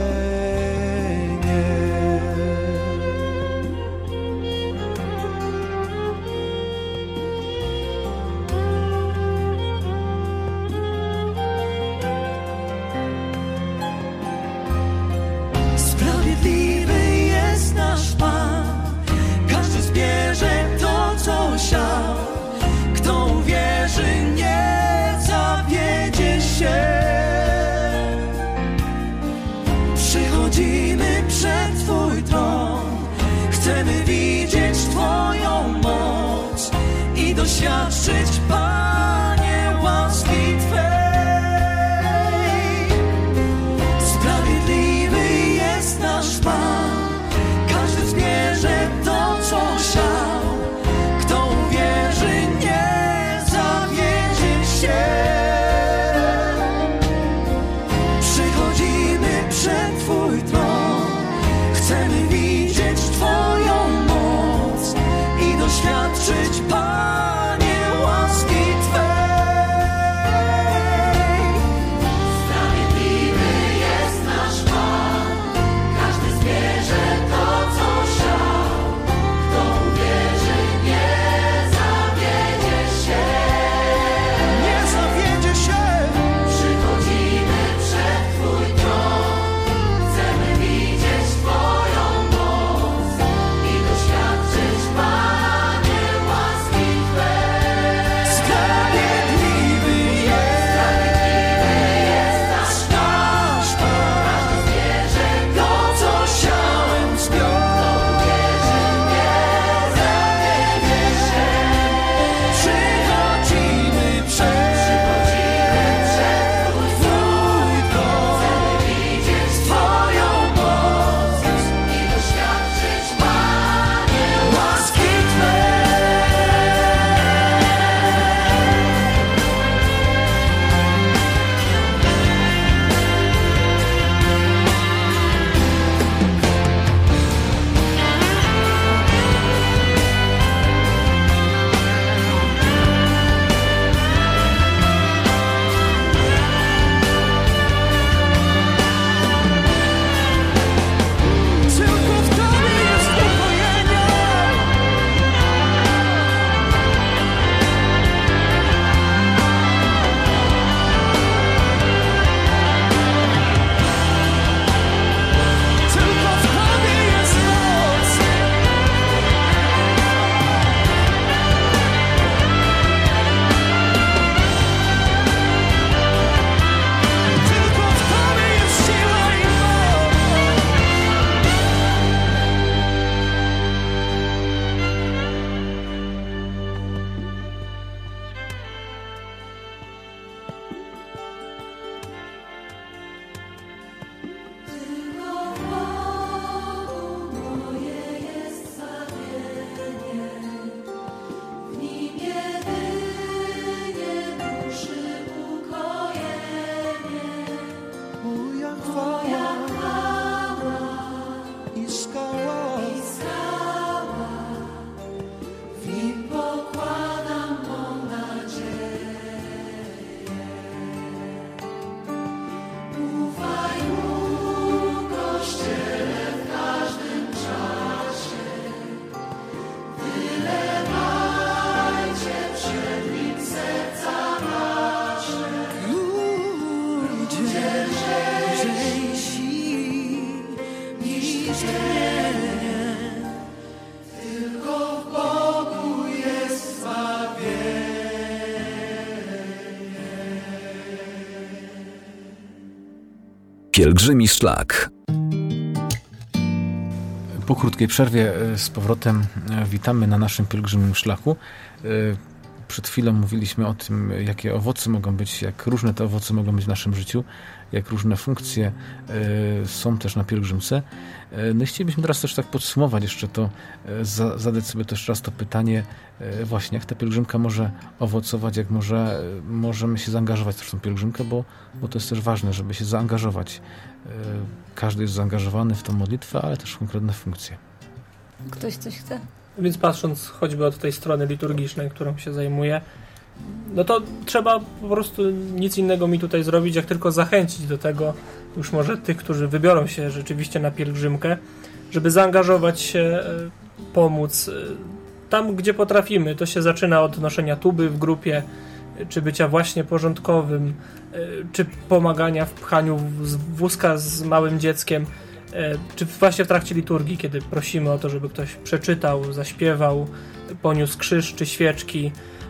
Sprawiedliwy jest nasz Pan, każdy zbierze to, co siał. Kto uwierzy, nie zawiedzie się. Przychodzimy przed Twój tron, chcemy widzieć Twoją moc i doświadczyć, Panie, łaski Twej. Sprawiedliwy jest nasz Pan, każdy zbierze to, co siał. Kto uwierzy, nie zawiedzie się. Przychodzimy przed Twój tron, chcemy widzieć Twoją moc i doświadczyć, Panie, łaski Twej. Sprawiedliwy jest nasz Pan, każdy zbierze to, co siał. Kto uwierzy, nie zawiedzie się. Nie zawiedzie się. Przychodzimy przed Twój tron, chcemy widzieć Twoją moc i doświadczyć, Panie, łaski Twej. Sprawiedliwy jest nasz Pan, każdy zbierze to, co siałem zbiór. Nie zawiedzie się. Przychodzimy przed Twój tron, chcemy widzieć Twoją moc i doświadczyć, Panie, łaski Twej. Tylko w Tobie jest upojenie. Tylko w Tobie jest moc. Tylko w Tobie jest siła i moc. Tylko w Bogu moje jest zbawienie, w Nim jedynie duszy ukojenie. Moja chwała i skała, W Nim pokładam mą nadzieję. Ufaj Mu, Kościele, w każdym czasie. Wylewajcie przed Nim serca nasze. Ludzie lżejsi niż tchnienie. Tylko w Bogu jest zbawienie. Pielgrzymi szlak. Po krótkiej przerwie z powrotem witamy na naszym pielgrzymim szlaku. Przed chwilą mówiliśmy o tym, jakie owoce mogą być, jak różne te owoce mogą być w naszym życiu, jak różne funkcje są też na pielgrzymce. No i chcielibyśmy teraz też tak podsumować jeszcze to, zadać sobie też raz to pytanie właśnie, jak ta pielgrzymka może owocować, jak możemy się zaangażować w tą pielgrzymkę, bo to jest też ważne, żeby się zaangażować. Każdy jest zaangażowany w tą modlitwę, ale też w konkretne funkcje. Ktoś coś chce? Więc patrząc choćby od tej strony liturgicznej, którą się zajmuję, no to trzeba po prostu nic innego mi tutaj zrobić, jak tylko zachęcić do tego, już może tych, którzy wybiorą się rzeczywiście na pielgrzymkę, żeby zaangażować się, pomóc tam, gdzie potrafimy. To się zaczyna od noszenia tuby w grupie, czy bycia właśnie porządkowym, czy pomagania w pchaniu wózka z małym dzieckiem, czy właśnie w trakcie liturgii, kiedy prosimy o to, żeby ktoś przeczytał, zaśpiewał, poniósł krzyż czy świeczki,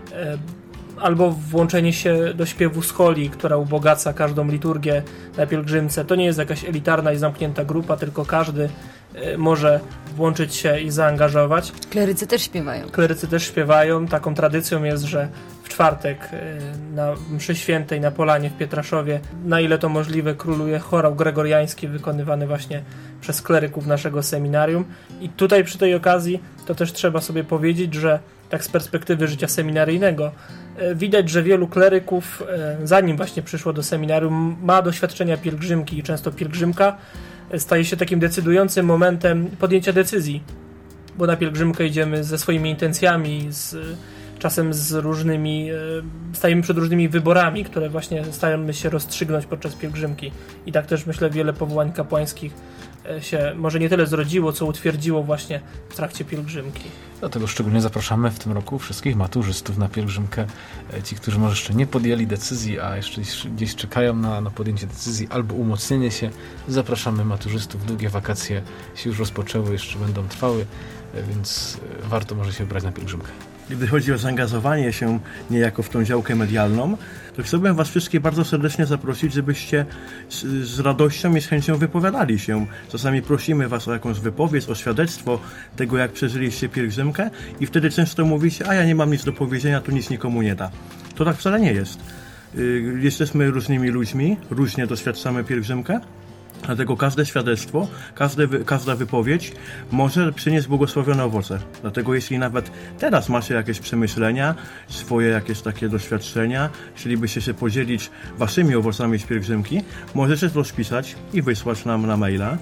albo włączenie się do śpiewu scholi, która ubogaca każdą liturgię na pielgrzymce. To nie jest jakaś elitarna i zamknięta grupa, tylko każdy może włączyć się i zaangażować. Klerycy też śpiewają. Klerycy też śpiewają. Taką tradycją jest, że w czwartek na mszy świętej na Polanie w Pietraszowie, na ile to możliwe, króluje chorał gregoriański wykonywany właśnie przez kleryków naszego seminarium. I tutaj przy tej okazji to też trzeba sobie powiedzieć, że tak z perspektywy życia seminaryjnego widać, że wielu kleryków, zanim właśnie przyszło do seminarium, ma doświadczenia pielgrzymki i często pielgrzymka staje się takim decydującym momentem podjęcia decyzji, bo na pielgrzymkę idziemy ze swoimi intencjami, czasem z różnymi, stajemy przed różnymi wyborami, które właśnie staramy się rozstrzygnąć podczas pielgrzymki. I tak też myślę, wiele powołań kapłańskich się może nie tyle zrodziło, co utwierdziło właśnie w trakcie pielgrzymki. Dlatego szczególnie zapraszamy w tym roku wszystkich maturzystów na pielgrzymkę. Ci, którzy może jeszcze nie podjęli decyzji, a jeszcze gdzieś czekają na podjęcie decyzji albo umocnienie się. Zapraszamy maturzystów. Długie wakacje się już rozpoczęły, jeszcze będą trwały, więc warto może się wybrać na pielgrzymkę. Gdy chodzi o zaangażowanie się niejako w tą działkę medialną, to chciałbym Was wszystkich bardzo serdecznie zaprosić, żebyście z radością i z chęcią wypowiadali się. Czasami prosimy Was o jakąś wypowiedź, o świadectwo tego, jak przeżyliście pielgrzymkę i wtedy często mówicie, a ja nie mam nic do powiedzenia, to nic nikomu nie da. To tak wcale nie jest. Jesteśmy różnymi ludźmi, różnie doświadczamy pielgrzymkę. Dlatego każde świadectwo, każda wypowiedź może przynieść błogosławione owoce. Dlatego jeśli nawet teraz macie jakieś przemyślenia, swoje jakieś takie doświadczenia, chcielibyście się podzielić waszymi owocami z pielgrzymki, możecie to spisać i wysłać nam na maila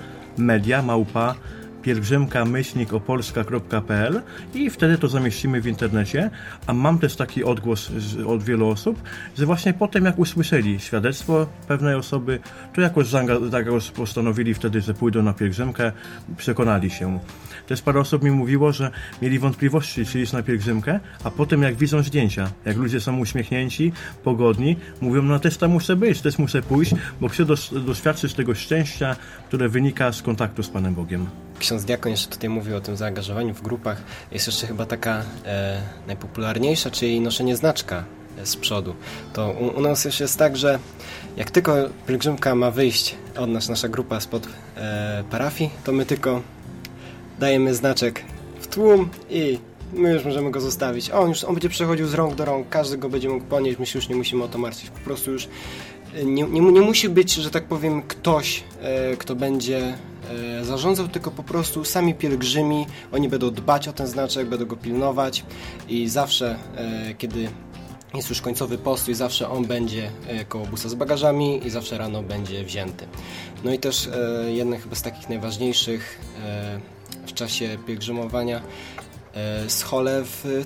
media@pielgrzymka-opolska.pl i wtedy to zamieścimy w internecie. A mam też taki odgłos od wielu osób, że właśnie potem jak usłyszeli świadectwo pewnej osoby, to jakoś postanowili wtedy, że pójdą na pielgrzymkę, przekonali się. Też parę osób mi mówiło, że mieli wątpliwości, czy iść na pielgrzymkę, a potem jak widzą zdjęcia, jak ludzie są uśmiechnięci, pogodni, mówią, no też tam muszę być, też muszę pójść, bo chcę doświadczyć tego szczęścia, które wynika z kontaktu z Panem Bogiem. Ksiądz diakon jeszcze tutaj mówił o tym zaangażowaniu w grupach. Jest jeszcze chyba taka najpopularniejsza, czyli noszenie znaczka z przodu. To u nas jeszcze jest tak, że jak tylko pielgrzymka ma wyjść od nas, nasza grupa spod parafii, to my tylko dajemy znaczek w tłum i my już możemy go zostawić. On będzie przechodził z rąk do rąk, każdy go będzie mógł ponieść, my się już nie musimy o to martwić. Po prostu już nie musi być, że tak powiem, ktoś, kto będzie zarządzał, tylko po prostu sami pielgrzymi, oni będą dbać o ten znaczek, będą go pilnować i zawsze, kiedy jest już końcowy postój, zawsze on będzie koło busa z bagażami i zawsze rano będzie wzięty. No i też jedne chyba z takich najważniejszych w czasie pielgrzymowania schole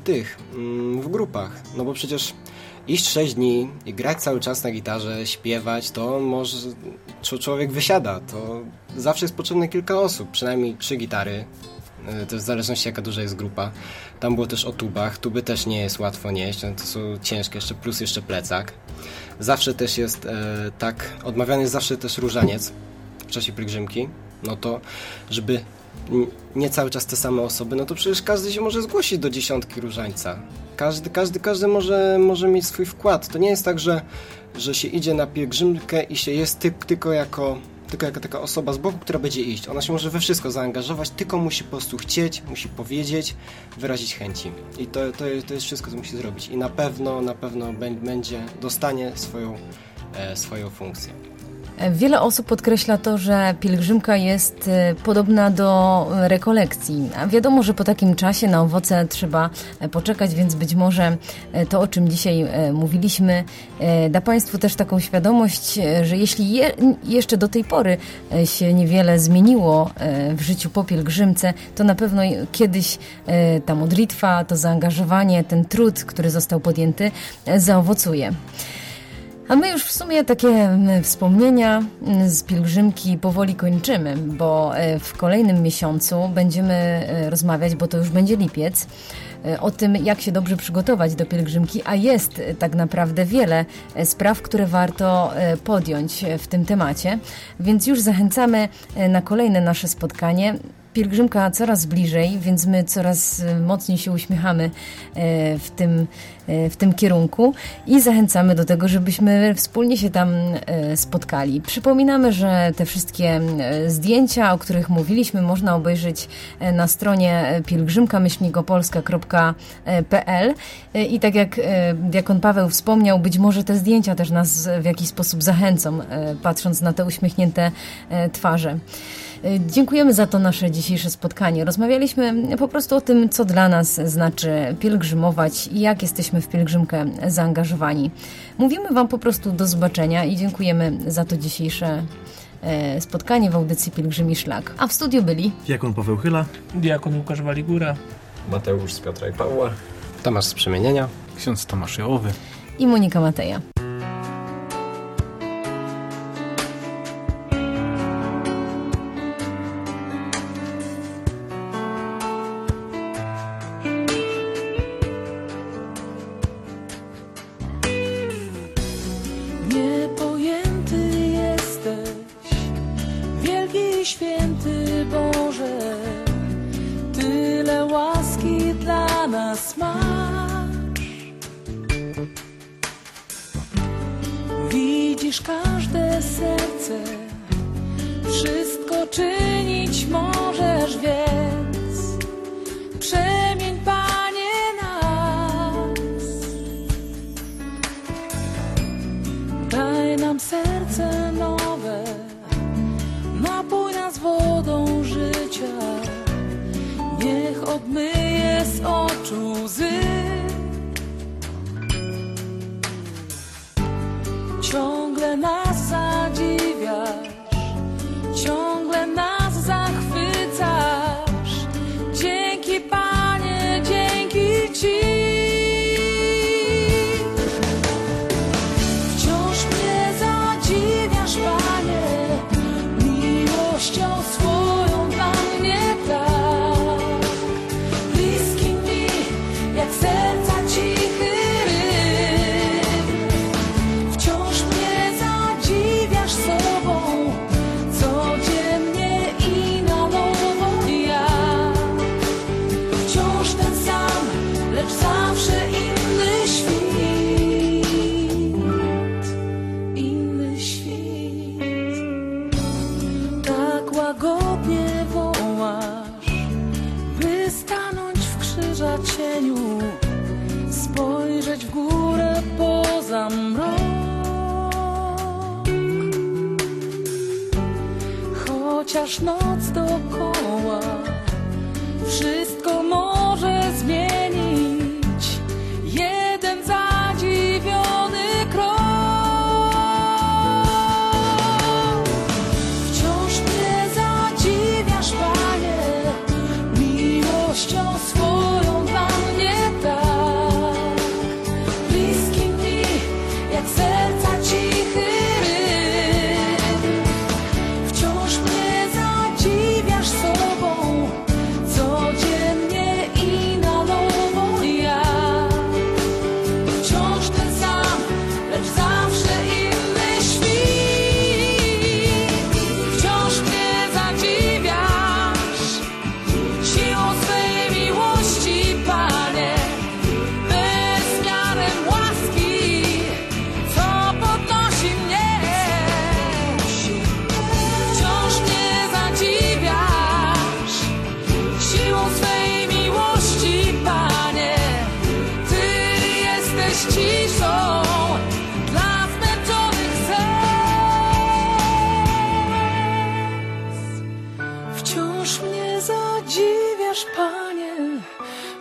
w grupach, no bo przecież iść 6 dni i grać cały czas na gitarze, śpiewać, to może człowiek wysiada, to zawsze jest potrzebne kilka osób, przynajmniej 3 gitary, to w zależności jaka duża jest grupa. Tam było też o tubach, tuby też nie jest łatwo nieść, to są ciężkie, plus jeszcze plecak. Zawsze też jest odmawiany jest zawsze też różaniec w czasie pielgrzymki, no to żeby nie cały czas te same osoby, no to przecież każdy się może zgłosić do 10 różańca. Każdy może mieć swój wkład. To nie jest tak, że się idzie na pielgrzymkę i się jest tylko jako taka osoba z boku, która będzie iść. Ona się może we wszystko zaangażować, tylko musi po prostu chcieć, musi powiedzieć, wyrazić chęci. I to jest wszystko, co musi zrobić. I na pewno dostanie swoją funkcję. Wiele osób podkreśla to, że pielgrzymka jest podobna do rekolekcji. A wiadomo, że po takim czasie na owoce trzeba poczekać, więc być może to, o czym dzisiaj mówiliśmy, da Państwu też taką świadomość, że jeśli jeszcze do tej pory się niewiele zmieniło w życiu po pielgrzymce, to na pewno kiedyś ta modlitwa, to zaangażowanie, ten trud, który został podjęty, zaowocuje. A my już w sumie takie wspomnienia z pielgrzymki powoli kończymy, bo w kolejnym miesiącu będziemy rozmawiać, bo to już będzie lipiec, o tym, jak się dobrze przygotować do pielgrzymki, a jest tak naprawdę wiele spraw, które warto podjąć w tym temacie, więc już zachęcamy na kolejne nasze spotkanie. Pielgrzymka coraz bliżej, więc my coraz mocniej się uśmiechamy w tym kierunku i zachęcamy do tego, żebyśmy wspólnie się tam spotkali. Przypominamy, że te wszystkie zdjęcia, o których mówiliśmy, można obejrzeć na stronie pielgrzymka-opolska.pl i tak jak diakon Paweł wspomniał, być może te zdjęcia też nas w jakiś sposób zachęcą, patrząc na te uśmiechnięte twarze. Dziękujemy za to nasze dzisiejsze spotkanie. Rozmawialiśmy po prostu o tym, co dla nas znaczy pielgrzymować i jak jesteśmy w pielgrzymkę zaangażowani. Mówimy Wam po prostu do zobaczenia i dziękujemy za to dzisiejsze spotkanie w audycji Pielgrzymi Szlak. A w studiu byli Diakon Paweł Chyla, Diakon Łukasz Waligura, Mateusz z Piotra i Pawła, Tomasz z Przemienienia, Ksiądz Tomasz Jałowy i Monika Mateja. Niepojęty jesteś, wielki i święty Boże, tyle łaski dla nas masz. Widzisz każde serce, wszystko czynić możesz, więc przemień, Panie, nas. Daj nam serce nowe, napój nas wodą życia, niech obmyje z oczu łzy. Ciągle nas zadziwiasz, ciągle nas zachwycasz. Dzięki, Panie, dzięki Ci. Wciąż mnie zadziwiasz, Panie, miłością swoją dla mnie tak. Bliski mi jak serca cichy rytm. Wciąż mnie zadziwiasz sobą, codziennie i na nowo ja. Wciąż ten sam, lecz zawsze inny świt. Inny świt. Tak łagodnie wołasz, by stanąć w krzyża cieniu, spojrzeć w górę poza mrok. Chociaż noc dookoła wszystko może zmienić, jeden zadziwiony krok. Wciąż mnie zadziwiasz, Panie, miłością swoją dla mnie tak. Bliski mi jak serca cichy rytm. Wciąż mnie zadziwiasz sobą, codziennie i na nowo ja. Wciąż ten sam, lecz zawsze inny świt. Wciąż mnie zadziwiasz siłą swej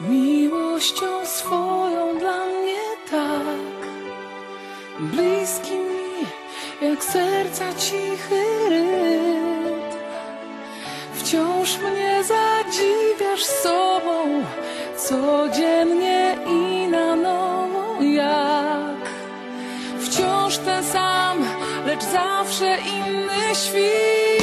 miłością swoją dla mnie tak, bliski mi jak serca cichy rytm. Wciąż mnie zadziwiasz sobą, codziennie i na nowo jak wciąż ten sam, lecz zawsze inny świt.